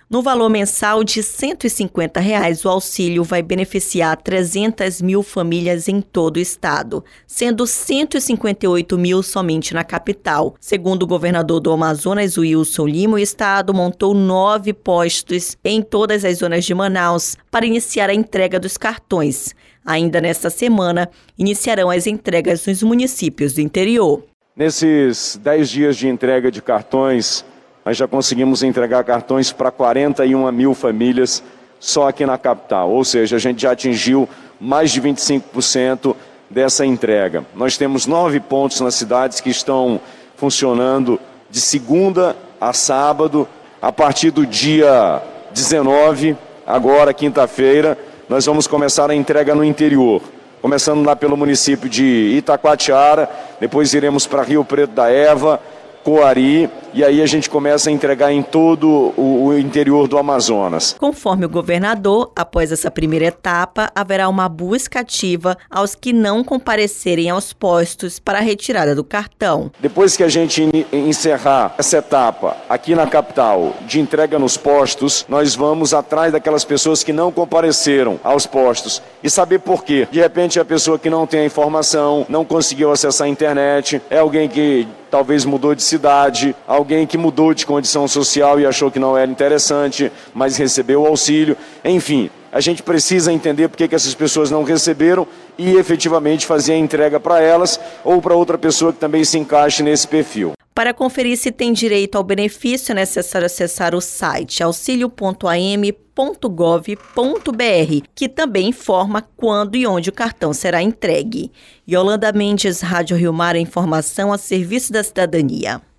No valor mensal de R$ 150, o auxílio vai beneficiar 300 mil famílias em todo o estado, sendo 158 mil somente na capital. Segundo o governador do Amazonas, Wilson Lima, o estado montou 9 postos em todas as zonas de Manaus para iniciar a entrega dos cartões. Ainda nesta semana, iniciarão as entregas nos municípios do interior. Nesses 10 dias de entrega de cartões, nós já conseguimos entregar cartões para 41 mil famílias só aqui na capital. Ou seja, a gente já atingiu mais de 25% dessa entrega. Nós temos 9 pontos nas cidades que estão funcionando de segunda a sábado. A partir do dia 19, agora quinta-feira, nós vamos começar a entrega no interior. Começando lá pelo município de Itacoatiara, depois iremos para Rio Preto da Eva, Coari, e aí a gente começa a entregar em todo o interior do Amazonas. Conforme o governador, após essa primeira etapa, haverá uma busca ativa aos que não comparecerem aos postos para a retirada do cartão. Depois que a gente encerrar essa etapa aqui na capital de entrega nos postos, nós vamos atrás daquelas pessoas que não compareceram aos postos e saber por quê. De repente, a pessoa que não tem a informação, não conseguiu acessar a internet, é alguém que talvez mudou de cidade, alguém que mudou de condição social e achou que não era interessante, mas recebeu o auxílio. Enfim, a gente precisa entender por que essas pessoas não receberam e efetivamente fazer a entrega para elas ou para outra pessoa que também se encaixe nesse perfil. Para conferir se tem direito ao benefício, é necessário acessar o site auxilio.am.gov.br, que também informa quando e onde o cartão será entregue. Yolanda Mendes, Rádio Rio Mar, informação a serviço da cidadania.